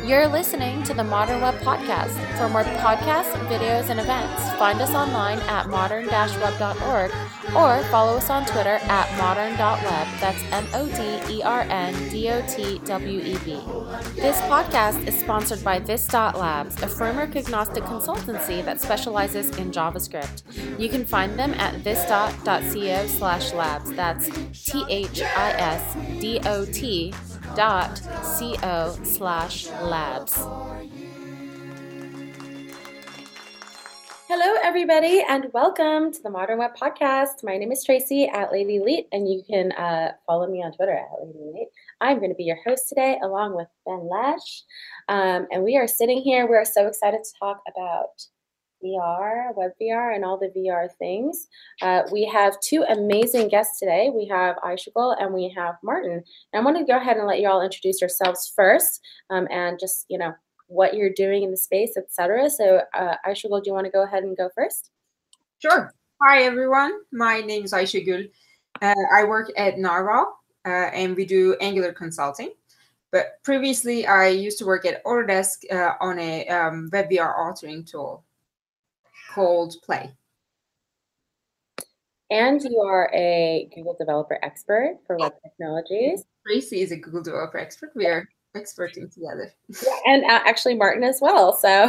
You're listening to the Modern Web Podcast. For more podcasts, videos, and events, find us online at modern-web.org or follow us on Twitter at modern.web. That's MODERNDOTWEB. This podcast is sponsored by This.Labs, a framework-agnostic consultancy that specializes in JavaScript. You can find them at this.co/labs. That's THISDOT.co/labs. Hello, everybody, and welcome to the Modern Web Podcast. My name is Tracy at Lady Elite, and you can follow me on Twitter at Lady Elite. I'm going to be your host today, along with Ben Lash, and we are sitting here. We're so excited to talk about VR, web VR, and all the VR things. We have two amazing guests today. We have Aishagul and we have Martin. And I want to go ahead and let you all introduce yourselves first, and just, what you're doing in the space, etc. So, Aishagul, do you want to go ahead and go first? Sure. Hi, everyone. My name is Aishagul. I work at Narwhal, and we do Angular consulting. But previously, I used to work at Autodesk on a web VR authoring tool called Play. And you are a Google developer expert for web technologies. Tracy is a Google developer expert. We are experting together. Yeah, and actually Martin as well. So,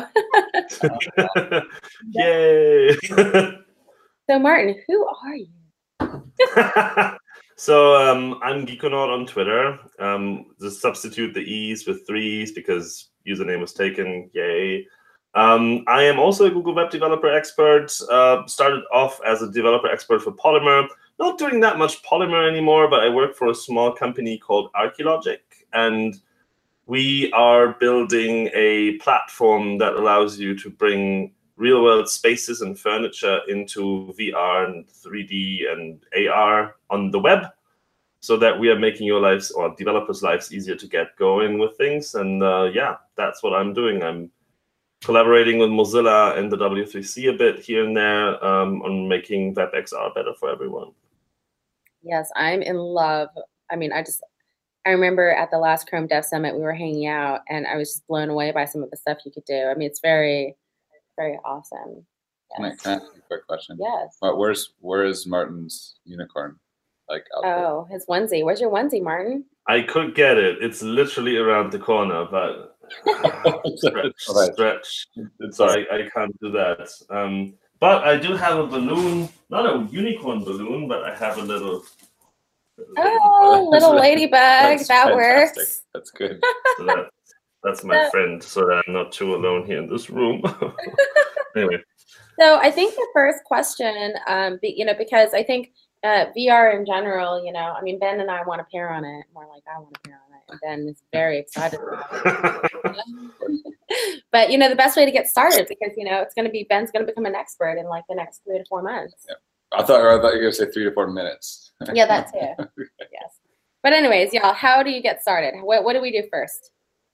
yay! So Martin, who are you? So I'm Geekonaut on Twitter. Just substitute the E's with 3's because username was taken. Yay! I am also a Google Web Developer expert. Started off as a developer expert for Polymer. Not doing that much Polymer anymore, but I work for a small company called Archeologic, and we are building a platform that allows you to bring real-world spaces and furniture into VR and 3D and AR on the web, so that we are making your lives or developers' lives easier to get going with things. And yeah, that's what I'm doing. I'm collaborating with Mozilla and the W3C a bit here and there on making WebXR better for everyone. Yes, I'm in love. I mean, I remember at the last Chrome Dev Summit, we were hanging out, and I was just blown away by some of the stuff you could do. I mean, it's very, very awesome. Yes. Can I ask you a quick question? Yes. But where is Martin's unicorn? Oh, his onesie. Where's your onesie, Martin? I could get it. It's literally around the corner, but stretch. Sorry, I can't do that. But I do have a balloon, not a unicorn balloon, but I have a little ladybug. That works. That's good. So that's my friend, so that I'm not too alone here in this room. Anyway. So I think the first question, because I think VR in general, I mean, Ben and I want to pair on it. More like I want to pair on it. And Ben is very excited about it. But, the best way to get started, because, Ben's going to become an expert in like the next 3 to 4 months. Yeah. I thought you were going to say 3 to 4 minutes. Yeah, that too. Yes. But anyways, y'all, how do you get started? What do we do first?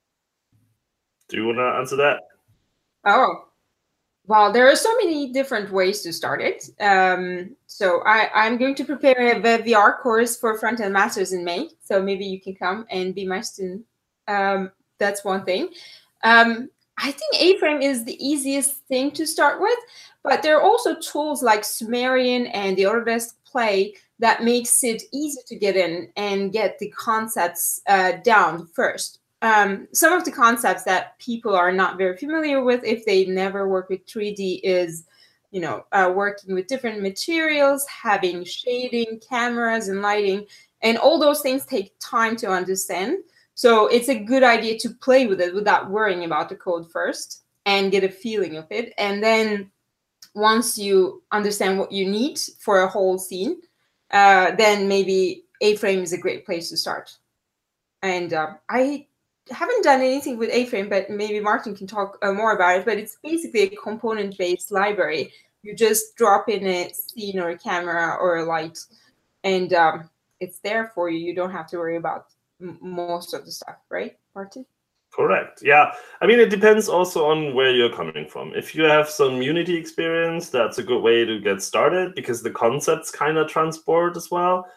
Do you want to answer that? Oh, well, there are so many different ways to start it. So I'm going to prepare a web VR course for Front-End Masters in May. So maybe you can come and be my student. That's one thing. I think A-Frame is the easiest thing to start with, but there are also tools like Sumerian and the Autodesk Play that makes it easy to get in and get the concepts down first. Some of the concepts that people are not very familiar with if they never work with 3D is, working with different materials, having shading, cameras, and lighting, and all those things take time to understand. So it's a good idea to play with it without worrying about the code first and get a feeling of it. And then once you understand what you need for a whole scene, then maybe A-Frame is a great place to start. And I haven't done anything with A-Frame, but maybe Martin can talk more about it. But it's basically a component-based library. You just drop in a scene or a camera or a light, and it's there for you. You don't have to worry about most of the stuff, right, Martin? Correct. Yeah. I mean, it depends also on where you're coming from. If you have some Unity experience, that's a good way to get started because the concepts kind of transport as well.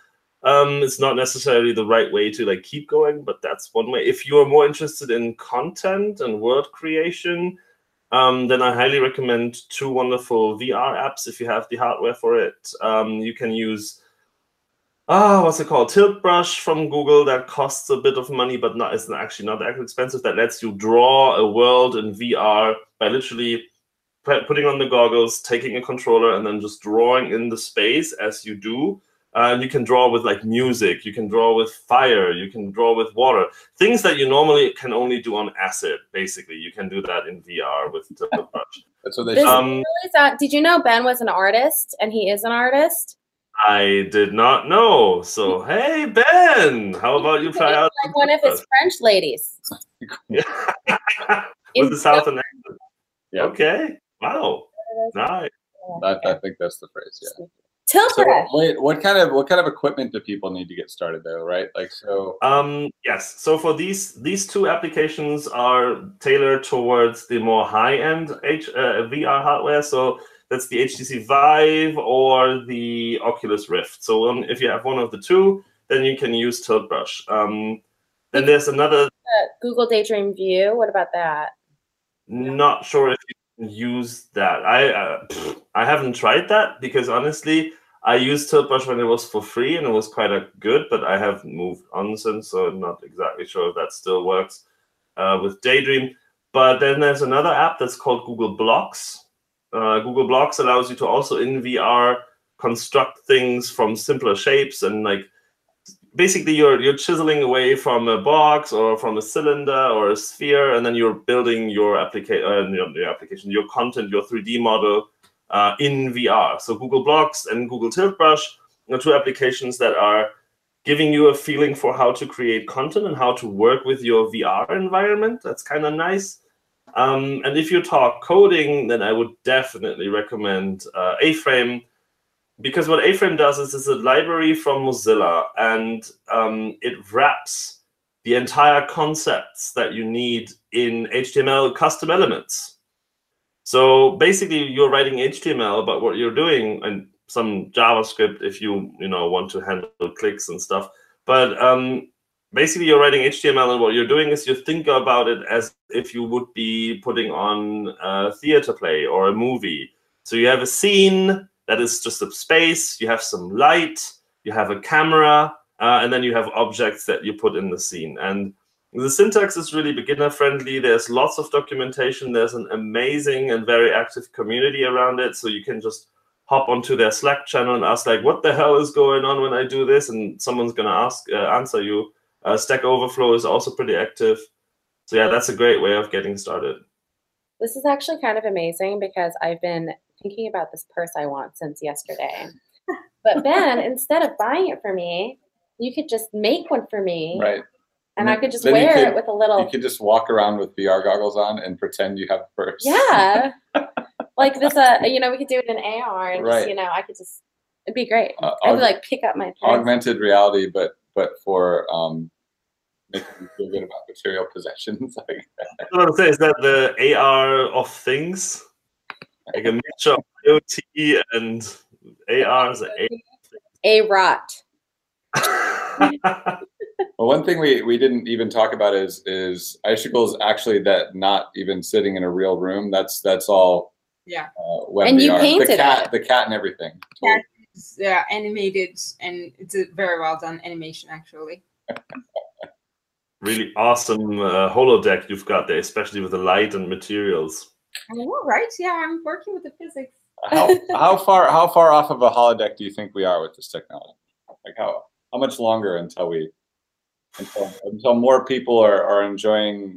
It's not necessarily the right way to like keep going, but that's one way. If you are more interested in content and world creation, then I highly recommend two wonderful VR apps if you have the hardware for it. You can use what's it called? Tilt Brush from Google that costs a bit of money, but it's actually not that expensive. That lets you draw a world in VR by literally putting on the goggles, taking a controller, and then just drawing in the space as you do. You can draw with like music, you can draw with fire, you can draw with water. Things that you normally can only do on acid, basically. You can do that in VR with Tilt Brush. That's what they This should. really did you know Ben was an artist, and he is an artist? I did not know. So, hey, Ben, how about you try out? Like one of his French ladies. With the Southern accent. Yeah. Okay. Wow. Nice. I think that's the phrase. Yeah. Tilt So Brush. wait, what kind of equipment do people need to get started though? Right? Like so. Yes. So for these two applications are tailored towards the more high-end VR hardware. So that's the HTC Vive or the Oculus Rift. So if you have one of the two, then you can use Tilt Brush. Then there's another. Google Daydream View. What about that? Not sure if you can use that. I haven't tried that because honestly, I used Tilt Brush when it was for free and it was quite good, but I have moved on since, so I'm not exactly sure if that still works with Daydream. But then there's another app that's called Google Blocks. Google Blocks allows you to also in VR construct things from simpler shapes, and like basically you're chiseling away from a box or from a cylinder or a sphere, and then you're building your application, your content, your 3D model in VR. So Google Blocks and Google Tilt Brush are two applications that are giving you a feeling for how to create content and how to work with your VR environment. That's kind of nice. And if you talk coding, then I would definitely recommend A-Frame, because what A-Frame does is it's a library from Mozilla, and it wraps the entire concepts that you need in HTML custom elements. So basically, you're writing HTML, but what you're doing, and some JavaScript if you want to handle clicks and stuff. But basically, you're writing HTML, and what you're doing is you think about it as if you would be putting on a theater play or a movie. So you have a scene that is just a space, you have some light, you have a camera, and then you have objects that you put in the scene. And the syntax is really beginner-friendly. There's lots of documentation. There's an amazing and very active community around it. So you can just hop onto their Slack channel and ask, like, what the hell is going on when I do this? And someone's going to answer you. Stack Overflow is also pretty active. So yeah, that's a great way of getting started. This is actually kind of amazing because I've been thinking about this purse I want since yesterday. But Ben, instead of buying it for me, you could just make one for me. Right. And I could just wear it with a little. You could just walk around with VR goggles on and pretend you have a purse. Yeah. Like this, we could do it in AR and right. just, I could just, it'd be great. I'd like pick up my purse. Augmented reality, but for making you feel good about material possessions. I was going to say, is that the AR of things? Like a mixture of IoT and AR? A-rot. Well, one thing we didn't even talk about is Icicles actually that not even sitting in a real room. That's all. Yeah. Web and VR. You painted the cat and everything. Totally. Yeah, animated, and it's a very well done animation actually. Really awesome holodeck you've got there, especially with the light and materials. I know, right? Yeah, I'm working with the physics. How far off of a holodeck do you think we are with this technology? Like how much longer until more people are enjoying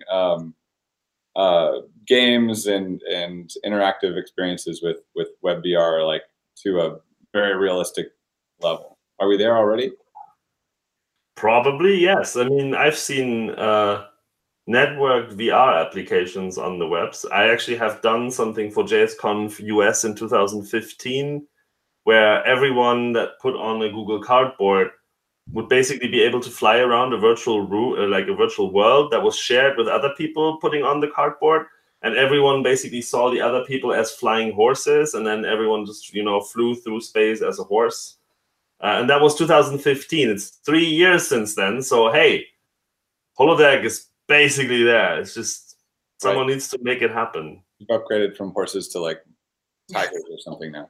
games and interactive experiences with web VR, like to a very realistic level? Are we there already? Probably, yes. I mean, I've seen networked VR applications on the webs. I actually have done something for JSConf US in 2015, where everyone that put on a Google Cardboard would basically be able to fly around a virtual room, like a virtual world that was shared with other people putting on the cardboard. And everyone basically saw the other people as flying horses, and then everyone just, flew through space as a horse. And that was 2015. It's 3 years since then. So, hey, holodeck is basically there. It's just someone needs to make it happen. You've upgraded from horses to like tigers or something now.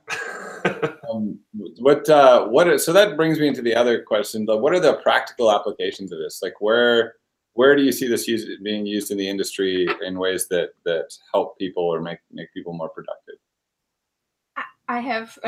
So that brings me into the other question. What are the practical applications of this? Like where do you see this being used in the industry in ways that help people or make people more productive? I have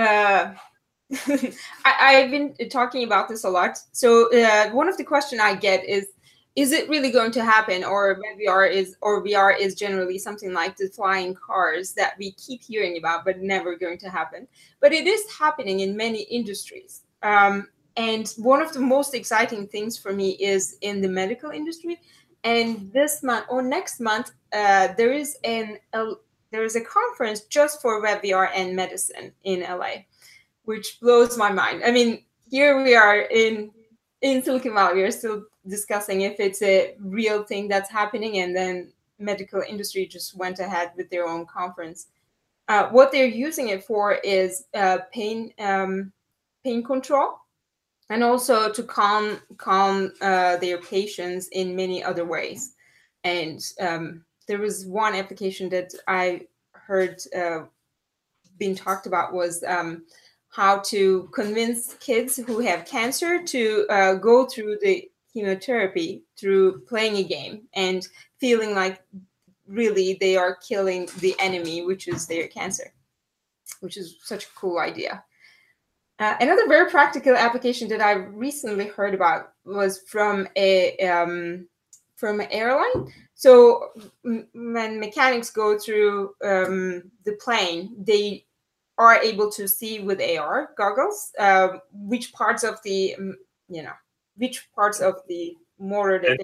I've been talking about this a lot. So one of the questions I get is it really going to happen, or VR is generally something like the flying cars that we keep hearing about but never going to happen? But it is happening in many industries. And one of the most exciting things for me is in the medical industry. And this month or next month, there is a conference just for WebVR and medicine in LA, which blows my mind. I mean, here we are in Silicon Valley, we are still discussing if it's a real thing that's happening, and then medical industry just went ahead with their own conference. What they're using it for is pain control, and also to calm their patients in many other ways. And there was one application that I heard being talked about was how to convince kids who have cancer to go through the chemotherapy through playing a game and feeling like really they are killing the enemy, which is their cancer, which is such a cool idea. Another very practical application that I recently heard about was from an airline. So when mechanics go through the plane, they are able to see with AR goggles which parts of the motor that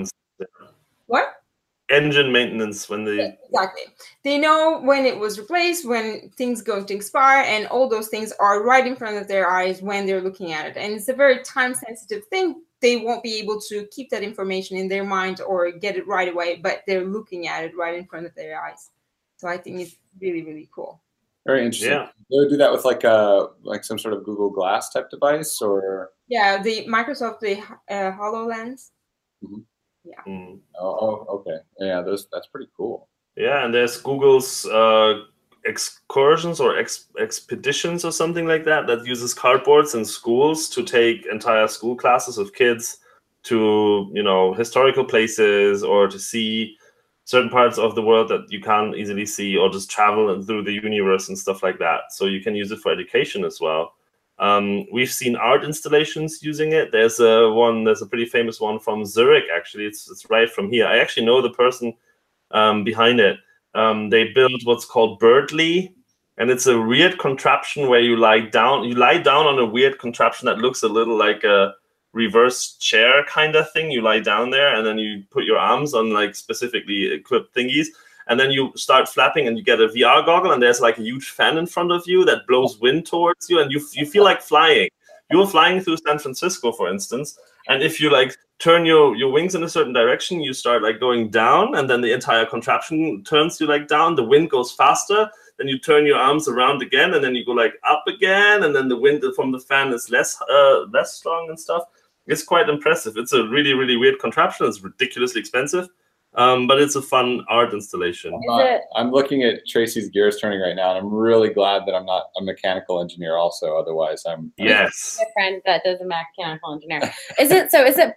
what? Engine maintenance when they exactly. They know when it was replaced, when things going to expire, and all those things are right in front of their eyes when they're looking at it. And it's a very time-sensitive thing. They won't be able to keep that information in their mind or get it right away, but they're looking at it right in front of their eyes. So I think it's really, really cool. Very interesting. Yeah. They would do that with like some sort of Google Glass type device, or the Microsoft HoloLens. Mm-hmm. Yeah. Mm. Oh, okay. Yeah, that's pretty cool. Yeah, and there's Google's excursions or expeditions or something like that uses cardboards in schools to take entire school classes of kids to historical places or to see certain parts of the world that you can't easily see, or just travel through the universe and stuff like that. So you can use it for education as well. We've seen art installations using it. There's a pretty famous one from Zurich, actually. It's right from here. I actually know the person behind it. They built what's called Birdly, and it's a weird contraption where you lie down. You lie down on a weird contraption that looks a little like a reverse chair kind of thing. You lie down there, and then you put your arms on like specifically equipped thingies. And then you start flapping and you get a VR goggle, and there's like a huge fan in front of you that blows wind towards you, and you feel like flying. You're flying through San Francisco, for instance, and if you like turn your wings in a certain direction, you start like going down, and then the entire contraption turns you like down. The wind goes faster, then you turn your arms around again, and then you go like up again, and then the wind from the fan is less strong and stuff. It's quite impressive. It's a really, really weird contraption. It's ridiculously expensive. But it's a fun art installation. I'm looking at Tracy's gears turning right now, and I'm really glad that I'm not a mechanical engineer also. Otherwise, Yes. My friend that does a mechanical engineer. Is it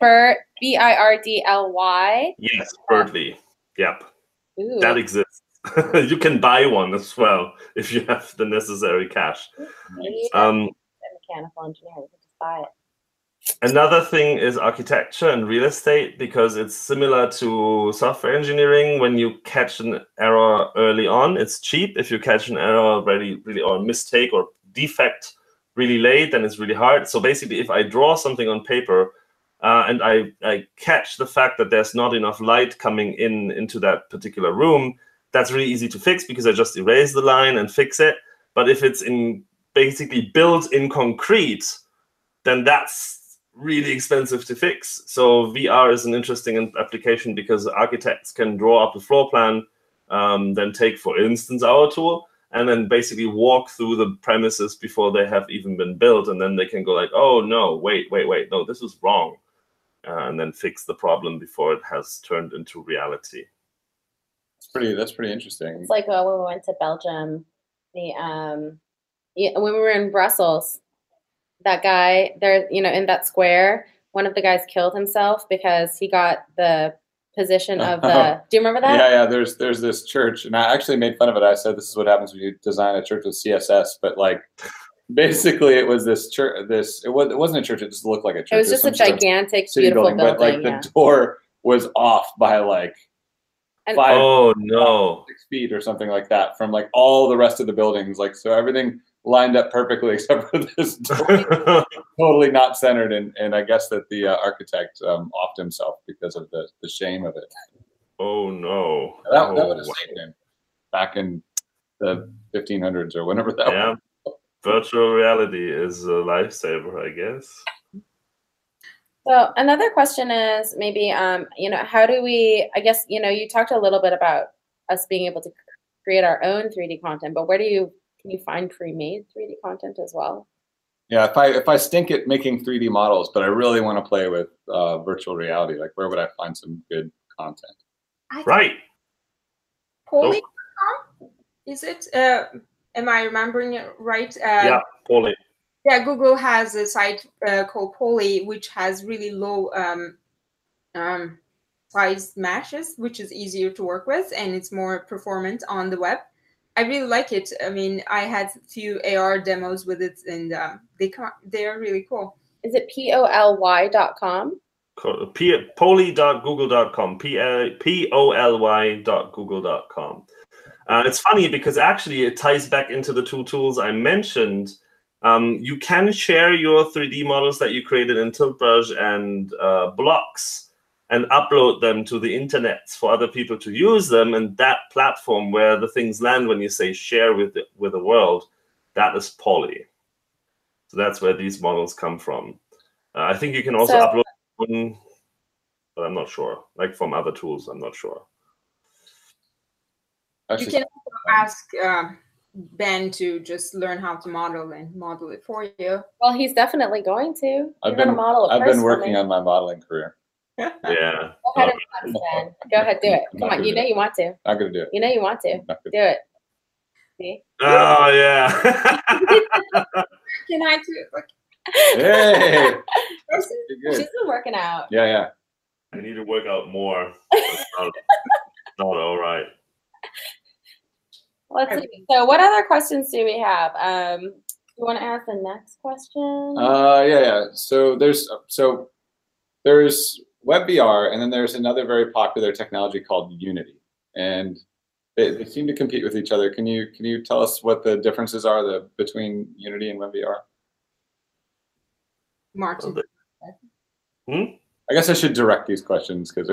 Birdly? Yes, Birdly. Yep. Ooh. That exists. You can buy one as well if you have the necessary cash. Maybe a mechanical engineer. We could just buy it. Another thing is architecture and real estate, because it's similar to software engineering. When you catch an error early on, it's cheap. If you catch an error really or a mistake or defect really late, then it's really hard. So basically, if I draw something on paper and I catch the fact that there's not enough light coming into that particular room, that's really easy to fix because I just erase the line and fix it. But if it's basically built in concrete, then that's really expensive to fix. So VR is an interesting application because architects can draw up a floor plan, then take, for instance, our tool and then basically walk through the premises before they have even been built, and then they can go like, oh no, wait, no, this was wrong, and then fix the problem before it has turned into reality. That's pretty interesting. It's like when we went to Belgium, when we were in Brussels, that guy there, in that square, one of the guys killed himself because he got the position of the. Do you remember that? Yeah. There's this church, and I actually made fun of it. I said this is what happens when you design a church with CSS, but like basically it was this church. It wasn't a church. It just looked like a church. It was just a gigantic, beautiful building. But like the door was off by like 5 6 feet or something like that from like all the rest of the buildings. Like so everything lined up perfectly except for this door. Totally not centered, and I guess that the architect offed himself because of the shame of it. Oh no! That would have saved him back in the 1500s or whenever that was. Virtual reality is a lifesaver, I guess. So another question is maybe, how do we? I guess you talked a little bit about us being able to create our own 3D content, but where can you find pre-made 3D content as well? Yeah, if I stink at making 3D models, but I really want to play with virtual reality, like where would I find some good content? Right. Poly.com? Is it? Am I remembering it right? Yeah, Poly. Yeah, Google has a site called Poly, which has really low size meshes, which is easier to work with, and it's more performant on the web. I really like it. I mean, I had a few AR demos with it, and they're really cool. Is it poly.com? Poly.google.com. poly.google.com. It's funny because actually it ties back into the two tools I mentioned. You can share your 3D models that you created in Tiltbrush and Blocks and upload them to the internet for other people to use them. And that platform where the things land when you say share with the world, that is Poly. So that's where these models come from. I think you can also upload one, but I'm not sure. Like from other tools, I'm not sure. You can also ask Ben to just learn how to model and model it for you. Well, he's definitely going to. I've been working on my modeling career. Yeah. Go ahead and Ben. Go ahead, do it. Come on, you know you want to. Not gonna do it. You know you want to. Do it. See? Oh yeah. Can I do it? Hey. She's been working out. Yeah. I need to work out more. It's not all right. Let's see. So what other questions do we have? You want to ask the next question? Yeah. So there's WebVR, and then there's another very popular technology called Unity, and they seem to compete with each other. Can you tell us what the differences are between Unity and WebVR? Martin. I guess I should direct these questions because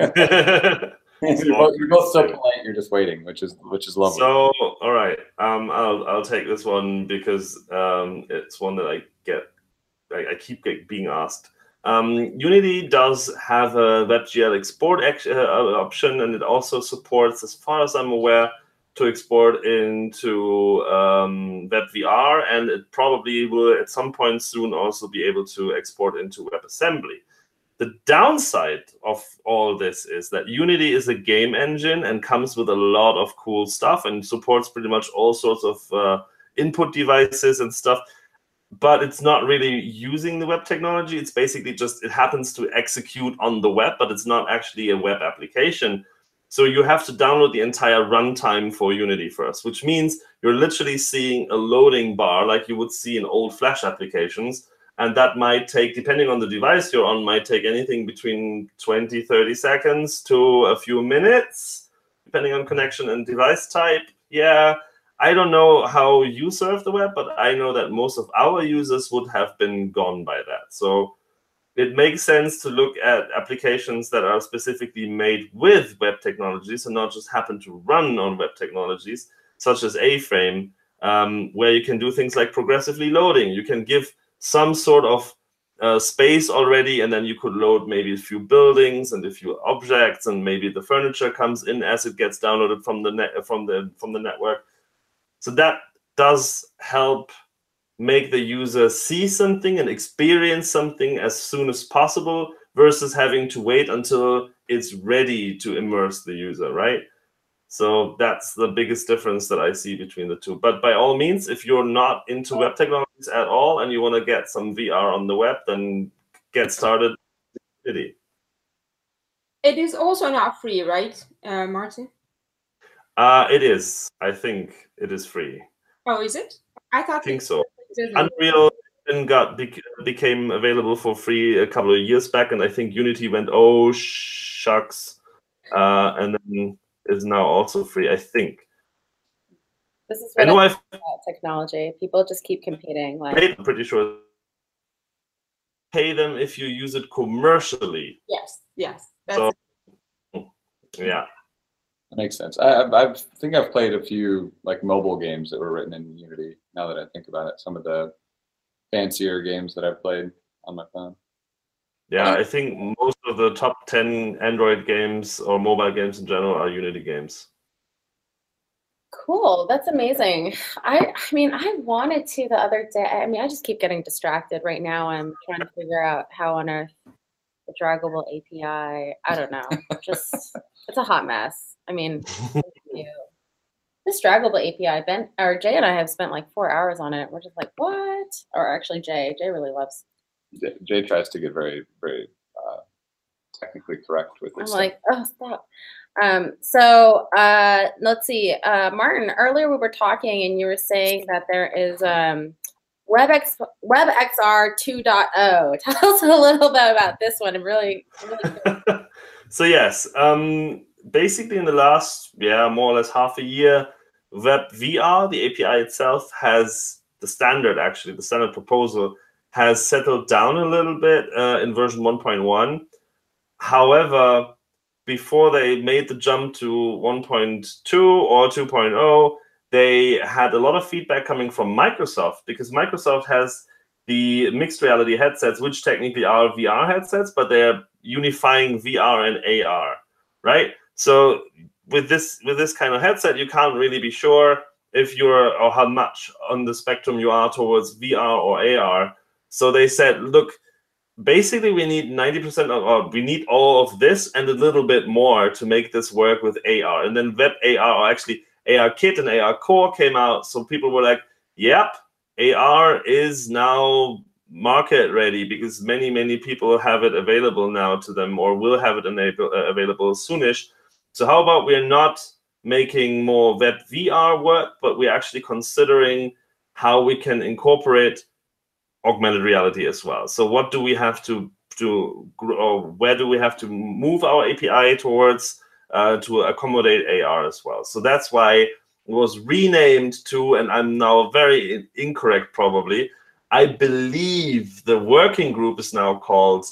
you're both so polite. You're just waiting, which is lovely. So all right, I'll take this one because it's one that I keep being asked. Unity does have a WebGL export option, and it also supports, as far as I'm aware, to export into WebVR, and it probably will at some point soon also be able to export into WebAssembly. The downside of all this is that Unity is a game engine and comes with a lot of cool stuff and supports pretty much all sorts of input devices and stuff. But it's not really using the web technology. It's basically just, it happens to execute on the web, but it's not actually a web application. So you have to download the entire runtime for Unity first, which means you're literally seeing a loading bar like you would see in old Flash applications. And that might take, depending on the device you're on, might take anything between 20, 30 seconds to a few minutes, depending on connection and device type. Yeah. I don't know how you serve the web, but I know that most of our users would have been gone by that. So it makes sense to look at applications that are specifically made with web technologies and not just happen to run on web technologies, such as A-Frame, where you can do things like progressively loading. You can give some sort of space already, and then you could load maybe a few buildings and a few objects, and maybe the furniture comes in as it gets downloaded from the network. So that does help make the user see something and experience something as soon as possible versus having to wait until it's ready to immerse the user, right? So that's the biggest difference that I see between the two. But by all means, if you're not into web technologies at all and you want to get some VR on the web, then get started. It is also not free, right, Martin? It is. I think it is free. Oh, is it? I think so. Unreal became available for free a couple of years back, and I think Unity went, oh shucks, and then is now also free, I think. This is what I know about technology. People just keep competing. Like, I'm pretty sure pay them if you use it commercially. Yes. That's yeah. That makes sense. I think I've played a few like mobile games that were written in Unity. Now that I think about it, some of the fancier games that I've played on my phone. Yeah, I think most of the top 10 Android games or mobile games in general are Unity games. Cool, that's amazing. I mean, I wanted to the other day. I mean, I just keep getting distracted right now. I'm trying to figure out how on earth the Draggable API. I don't know. Just it's a hot mess. I mean, this Draggable API, Ben or Jay and I have spent like 4 hours on it. We're just like, what? Or actually, Jay really loves. Jay tries to get very, very technically correct with this. I'm like, oh, stop. So let's see. Martin, earlier we were talking and you were saying that there is WebXR 2.0. Tell us a little bit about this one. I'm really cool. So yes, basically in the last, more or less half a year, WebVR, the API itself, has the standard proposal has settled down a little bit in version 1.1. However, before they made the jump to 1.2 or 2.0, they had a lot of feedback coming from Microsoft, because Microsoft has the mixed reality headsets, which technically are VR headsets, but they're unifying VR and AR, right? So with this kind of headset, you can't really be sure if you're or how much on the spectrum you are towards VR or AR. So they said, look, basically we need 90% or we need all of this and a little bit more to make this work with AR. And then Web AR, or actually ARKit and AR Core came out. So people were like, yep, AR is now market ready, because many people have it available now to them, or will have it available soonish. So how about we're not making more Web VR work, but we're actually considering how we can incorporate augmented reality as well. So what do we have to do, or where do we have to move our API towards to accommodate AR as well? So that's why it was renamed to, and I'm now very incorrect probably, I believe the working group is now called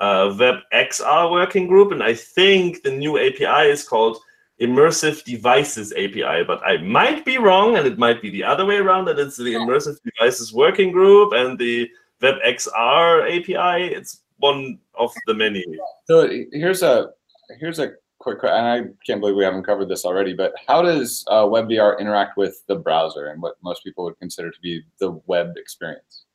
WebXR Working Group, and I think the new API is called Immersive Devices API, but I might be wrong, and it might be the other way around, that it's the Immersive Devices Working Group and the WebXR API. It's one of the many. So here's a quick, and I can't believe we haven't covered this already, but how does WebVR interact with the browser and what most people would consider to be the web experience?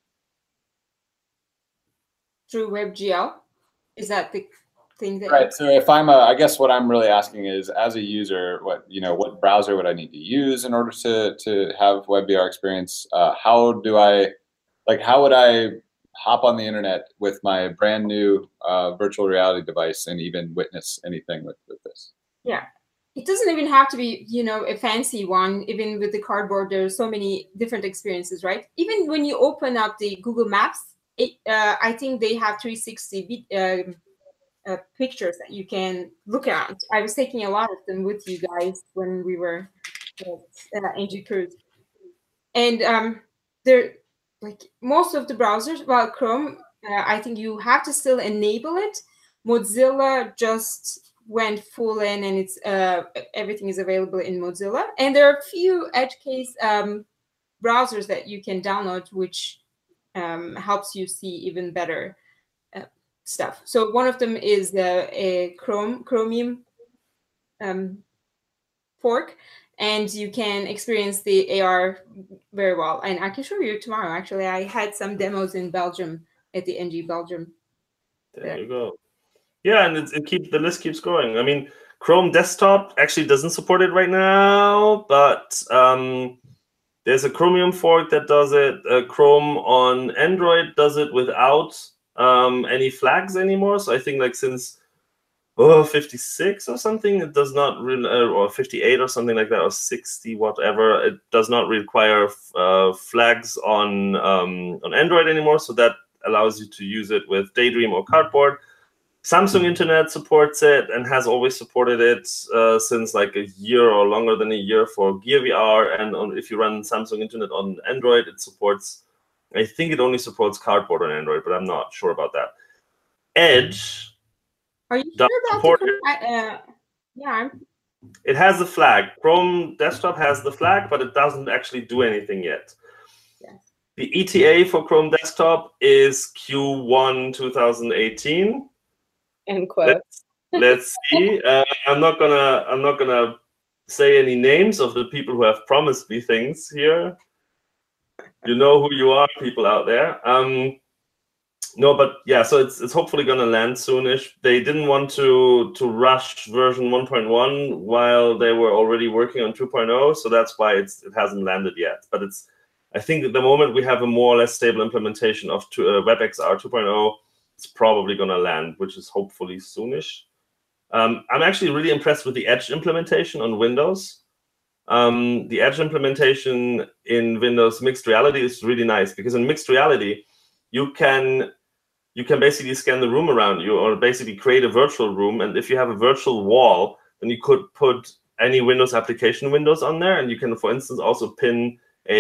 Through WebGL? Is that the thing that? Right. So if I'm I guess what I'm really asking is, as a user, what what browser would I need to use in order to have WebVR experience? How would I hop on the internet with my brand new virtual reality device and even witness anything with this? Yeah. It doesn't even have to be, a fancy one. Even with the cardboard, there are so many different experiences, right? Even when you open up the Google Maps, I think they have 360 pictures that you can look at. I was taking a lot of them with you guys when we were at NG Cruise. And they're like most of the browsers, well, Chrome, I think you have to still enable it. Mozilla just went full in, and it's everything is available in Mozilla. And there are a few edge case browsers that you can download, which helps you see even better stuff. So one of them is Chromium. fork, and you can experience the AR very well. And I can show you tomorrow. Actually, I had some demos in Belgium at the NG Belgium. There you go. Yeah, and the list keeps growing. I mean, Chrome Desktop actually doesn't support it right now, but there's a Chromium fork that does it. Chrome on Android does it without any flags anymore. So I think like since 56 or something, it does not really, or 58 or something like that, or 60, whatever. It does not require flags on Android anymore. So that allows you to use it with Daydream or Cardboard. Samsung Internet supports it and has always supported it since like a year or longer than a year for Gear VR. And if you run Samsung Internet on Android, it supports, I think it only supports Cardboard on Android, but I'm not sure about that. Edge. Are you sure about the yeah. It has the flag. Chrome Desktop has the flag, but it doesn't actually do anything yet. Yes. The ETA for Chrome Desktop is Q1 2018. End quote. Let's see. I'm not gonna say any names of the people who have promised me things here. You know who you are, people out there. No, but yeah, so it's hopefully gonna land soonish. They didn't want to rush version 1.1 while they were already working on 2.0, so that's why it hasn't landed yet. But I think at the moment we have a more or less stable implementation of WebXR 2.0. It's probably gonna land, which is hopefully soonish. I'm actually really impressed with the Edge implementation on Windows. The Edge implementation in Windows Mixed Reality is really nice because in Mixed Reality, you can basically scan the room around you or basically create a virtual room. And if you have a virtual wall, then you could put any Windows application windows on there. And you can, for instance, also pin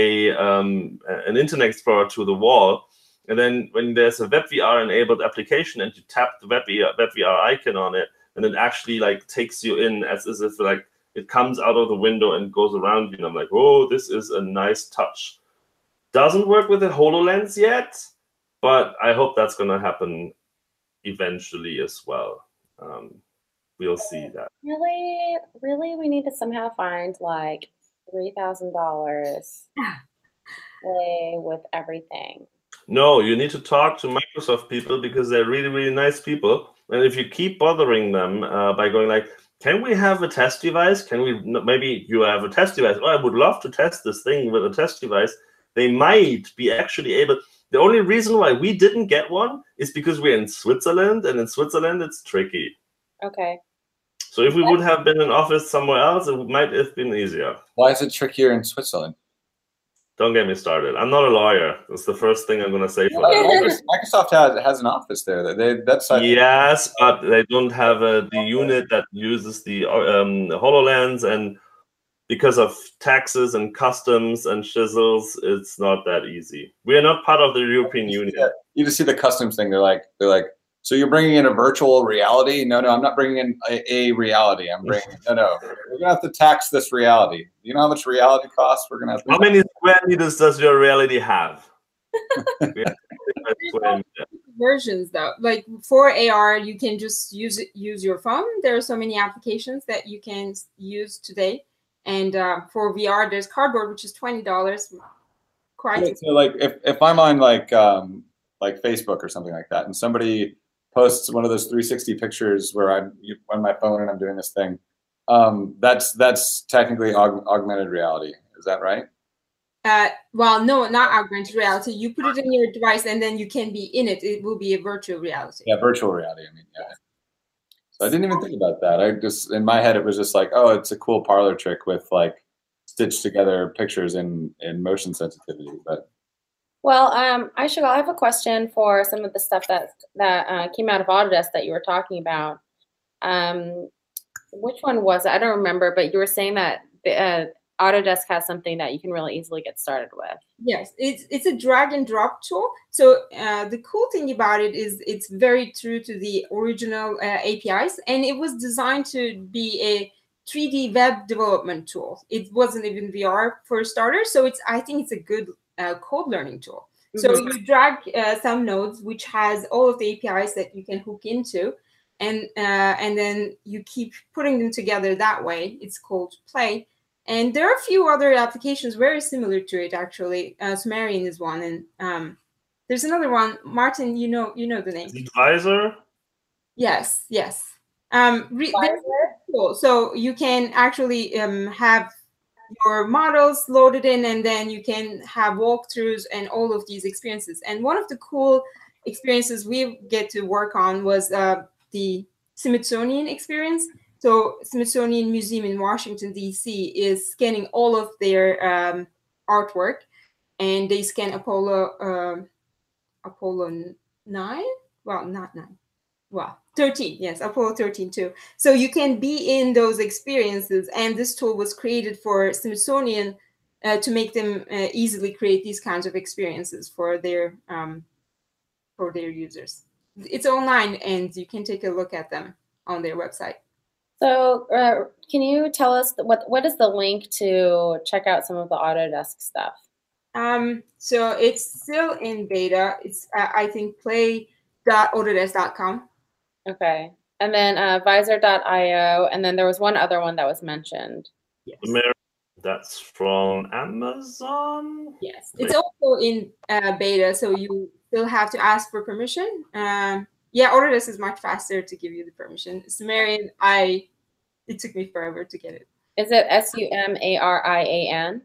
an Internet Explorer to the wall. And then when there's a WebVR enabled application and you tap the WebVR icon on it, and it actually like takes you in as if like it comes out of the window and goes around you. And I'm like, oh, this is a nice touch. Doesn't work with the HoloLens yet, but I hope that's going to happen eventually as well. We'll see that. Really, we need to somehow find like $3,000 with everything. No, you need to talk to Microsoft people because they're really, really nice people. And if you keep bothering them by going like, can we have a test device? Can we, maybe you have a test device. Oh, I would love to test this thing with a test device. They might be actually able. The only reason why we didn't get one is because we're in Switzerland, and in Switzerland it's tricky. Okay. So if we would have been in office somewhere else, it might have been easier. Why is it trickier in Switzerland? Don't get me started. I'm not a lawyer. That's the first thing I'm going to say for that. Microsoft has an office there. Yes, but they don't have the unit that uses the HoloLens, and because of taxes and customs and chisels, it's not that easy. We are not part of the European Union. You just see the customs thing. They're like, so you're bringing in a virtual reality? No, I'm not bringing in a reality. I'm bringing no. We're gonna have to tax this reality. You know how much reality costs? We're gonna have to. How many square meters does your reality have? Versions though, like for AR, you can just use your phone. There are so many applications that you can use today, and for VR, there's Cardboard, which is $20. So like if I'm on like Facebook or something like that, and somebody posts one of those 360 pictures where I'm on my phone and I'm doing this thing, that's technically augmented reality. Is that right? Well, no, not augmented reality. You put it in your device and then you can be in it. It will be a virtual reality. Yeah, virtual reality. I mean, yeah. So I didn't even think about that. I just, in my head, it was just like, oh, it's a cool parlor trick with like stitched together pictures in motion sensitivity. But well, Aisha, I have a question for some of the stuff that came out of Autodesk that you were talking about. Which one was it? I don't remember, but you were saying that Autodesk has something that you can really easily get started with. Yes, it's a drag and drop tool. So the cool thing about it is it's very true to the original APIs, and it was designed to be a 3D web development tool. It wasn't even VR for starters, so I think it's a good code learning tool. So you drag some nodes, which has all of the APIs that you can hook into, and then you keep putting them together that way. It's called Play. And there are a few other applications very similar to it, actually. Sumerian is one, and there's another one. Martin, you know the name. Is it Visor? Yes. They're cool. So you can actually have your models loaded in, and then you can have walkthroughs and all of these experiences. And one of the cool experiences we get to work on was the Smithsonian experience. So Smithsonian Museum in Washington, D.C. is scanning all of their artwork, and they scan Apollo 9? Well, not 9. Well, 13. Yes, Apollo 13 too. So you can be in those experiences, and this tool was created for Smithsonian to make them easily create these kinds of experiences for their users. It's online, and you can take a look at them on their website. So can you tell us what is the link to check out some of the Autodesk stuff? So it's still in beta. It's I think play.autodesk.com. Okay. And then visor.io, and then there was one other one that was mentioned. Yes. That's from Amazon? Yes. It's also in beta, so you still have to ask for permission. Yeah, Autodesk is much faster to give you the permission. Sumerian, it took me forever to get it. Is it Sumerian?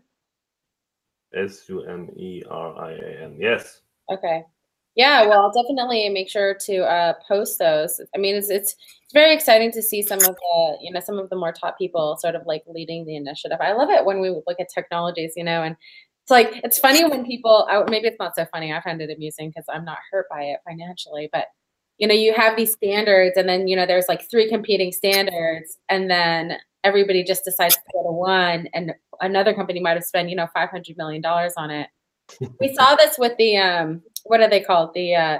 Sumerian, yes. Okay. Yeah, well, I'll definitely make sure to post those. I mean, it's very exciting to see some of the, some of the more top people sort of like leading the initiative. I love it when we look at technologies, and it's like, it's funny when people, maybe it's not so funny. I find it amusing because I'm not hurt by it financially, but you have these standards, and then, there's like 3 competing standards, and then everybody just decides to go to one, and another company might have spent, $500 million on it. We saw this with the, what are they called? The,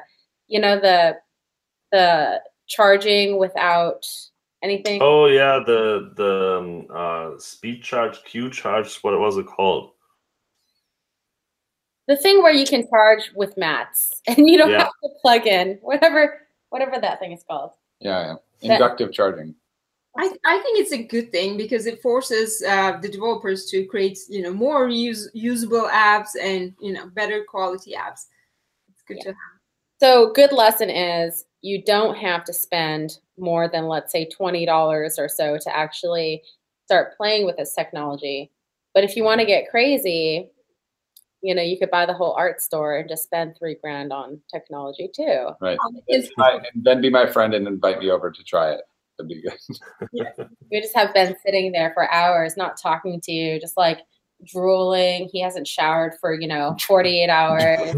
the charging without anything. Oh yeah, the speed charge, Q charge. What was it called? The thing where you can charge with mats, and you don't have to plug in whatever that thing is called. Yeah. Inductive charging. I think it's a good thing because it forces the developers to create, more usable apps and, better quality apps. It's good to have. So good lesson is you don't have to spend more than, let's say, $20 or so to actually start playing with this technology. But if you want to get crazy, you could buy the whole art store and just spend $3,000 on technology too. Right. And then be my friend and invite me over to try it. That'd be good. You just have Ben sitting there for hours, not talking to you, just like drooling. He hasn't showered for 48 hours.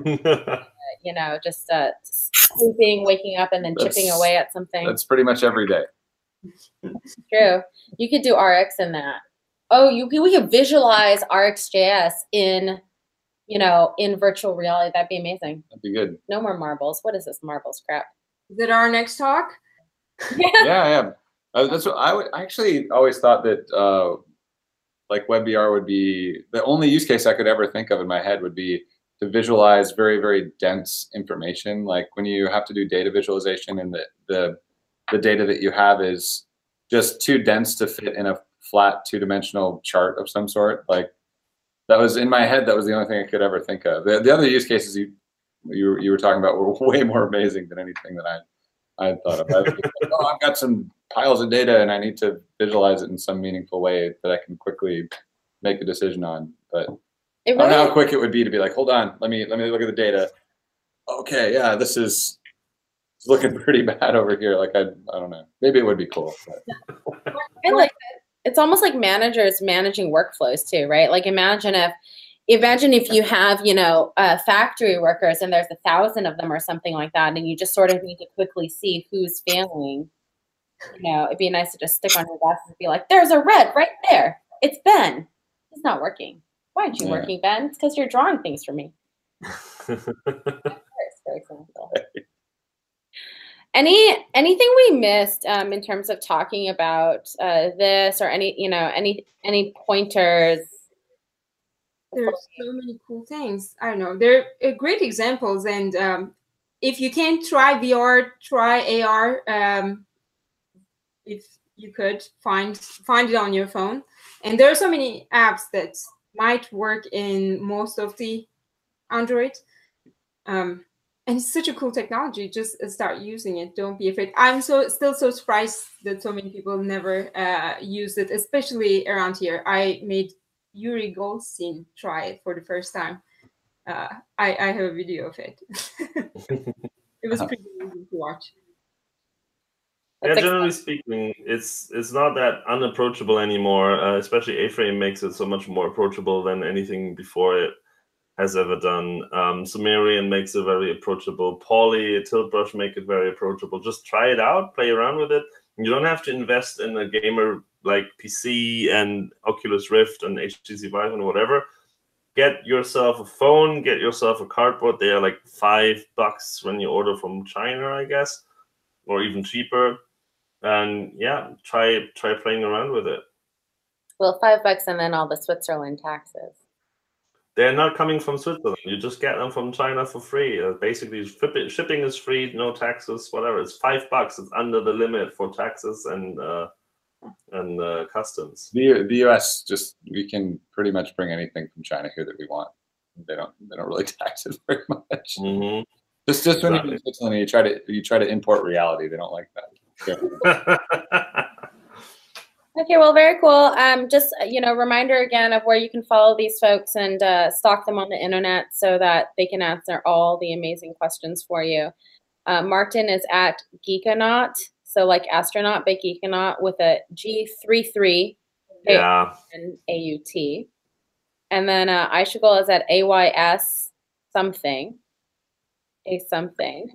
Just sleeping, waking up, and then chipping away at something. That's pretty much every day. True. You could do RX in that. Oh, we could visualize RxJS in virtual reality. That'd be amazing. That'd be good. No more marbles. What is this marbles crap? Is it our next talk? Yeah. That's what I actually always thought that like WebVR would be the only use case I could ever think of in my head would be to visualize very, very dense information. Like when you have to do data visualization and the data that you have is just too dense to fit in a flat 2-dimensional chart of some sort. Like that was in my head. That was the only thing I could ever think of. The other use cases you were talking about were way more amazing than anything that I had thought of. I've got some piles of data and I need to visualize it in some meaningful way that I can quickly make a decision on. But I don't know how quick it would be to be like, hold on, let me look at the data. Okay, yeah, this is looking pretty bad over here. Like I don't know. Maybe it would be cool. But. I like it. It's almost like managers managing workflows too, right? Like imagine if you have, factory workers and there's 1,000 of them or something like that, and you just sort of need to quickly see who's failing. It'd be nice to just stick on your desk and be like, there's a red right there. It's Ben. It's not working. Why aren't you working, Ben? It's because you're drawing things for me. For example. Anything we missed in terms of talking about this, or any pointers? There's so many cool things. I don't know. They're great examples, and if you can't try VR, try AR. If you could find it on your phone, and there are so many apps that might work in most of the Android. And it's such a cool technology. Just start using it. Don't be afraid. I'm still so surprised that so many people never used it, especially around here. I made Yuri Goldstein try it for the first time. I have a video of it. It was pretty easy to watch. Yeah, generally speaking, it's not that unapproachable anymore. Especially A-Frame makes it so much more approachable than anything before it has ever done. Sumerian makes it very approachable. Poly, Tilt Brush make it very approachable. Just try it out, play around with it. You don't have to invest in a gamer like PC and Oculus Rift and HTC Vive and whatever. Get yourself a phone, get yourself a cardboard. They are like $5 when you order from China, I guess, or even cheaper. And yeah, try playing around with it. Well, $5 and then all the Switzerland taxes. They're not coming from Switzerland. You just get them from China for free. Basically, shipping is free, no taxes, whatever. It's $5. It's under the limit for taxes and customs. The US we can pretty much bring anything from China here that we want. They don't really tax it very much. Mm-hmm. Just when you're in Switzerland, you try to import reality. They don't like that. Okay, well, very cool. Just, reminder again of where you can follow these folks and stalk them on the internet so that they can answer all the amazing questions for you. Martin is at Geekanaut, so like astronaut, but Geekanaut with a G33 and AUT. And then Aishigal is at AYS something. A something.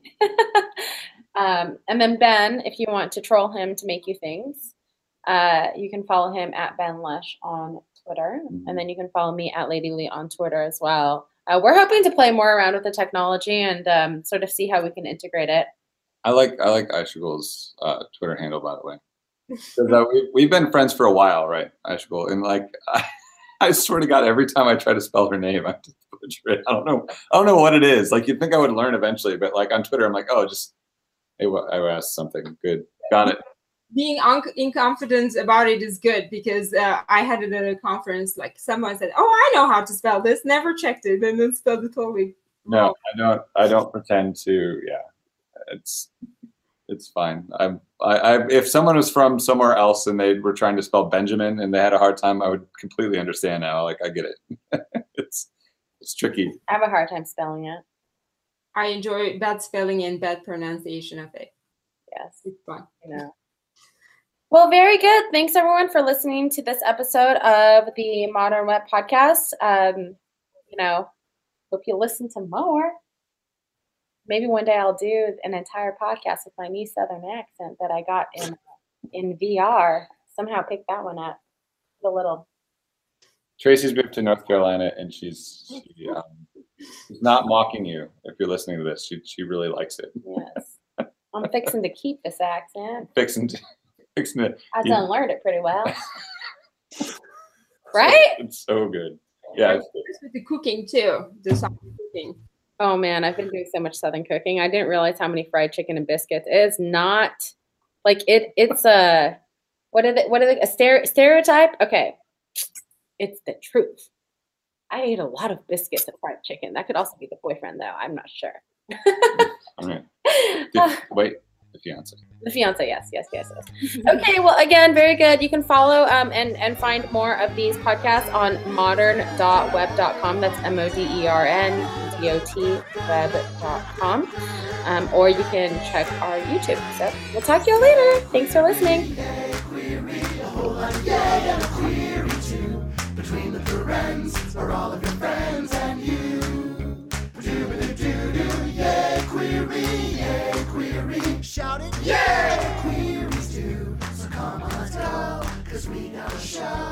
And then Ben, if you want to troll him to make you things, you can follow him at Ben Lesh on Twitter. And then you can follow me at Lady Lee on Twitter as well. We're hoping to play more around with the technology and sort of see how we can integrate it. I like Aishigal's Twitter handle, by the way. Because we've been friends for a while, right, Aishigal? And like, I swear to God, every time I try to spell her name, I have to butcher it. I don't know what it is. Like, you'd think I would learn eventually, but like on Twitter, I'm like, oh, just I asked something good. Got it. Being in confidence about it is good because I had it at a conference. Like someone said, "Oh, I know how to spell this." Never checked it, and then spelled it totally wrong. No, I don't pretend to. Yeah, it's fine. If someone was from somewhere else and they were trying to spell Benjamin and they had a hard time, I would completely understand now. Like, I get it. It's tricky. I have a hard time spelling it. I enjoy bad spelling and bad pronunciation of it. Yes, it's fun. Well, very good. Thanks, everyone, for listening to this episode of the Modern Web Podcast. Hope you listen to more. Maybe one day I'll do an entire podcast with my new Southern accent that I got in VR. Somehow pick that one up. A little. Tracy's moved to North Carolina, and she's not mocking you. If you're listening to this, she really likes it. Yes, I'm fixing to keep this accent. Fixing to. I done learned it pretty well. Right? It's so good. Yeah. It's good. With the cooking too. The Southern cooking. Oh man, I've been doing so much Southern cooking. I didn't realize how many fried chicken and biscuits. It's not like it's a a stereotype? Okay. It's the truth. I ate a lot of biscuits and fried chicken. That could also be the boyfriend though. I'm not sure. All right. Wait. The fiance. The fiance, yes. Okay, well, again, very good. You can follow and find more of these podcasts on modern.web.com. That's MODERN.DOT web.com. Or you can check our YouTube. So we'll talk to you later. Thanks for listening. Between the friends are all of your friends and you. Yeah, query. Shout it, yeah! Queries too. So come on, let's go, 'cause we got a show.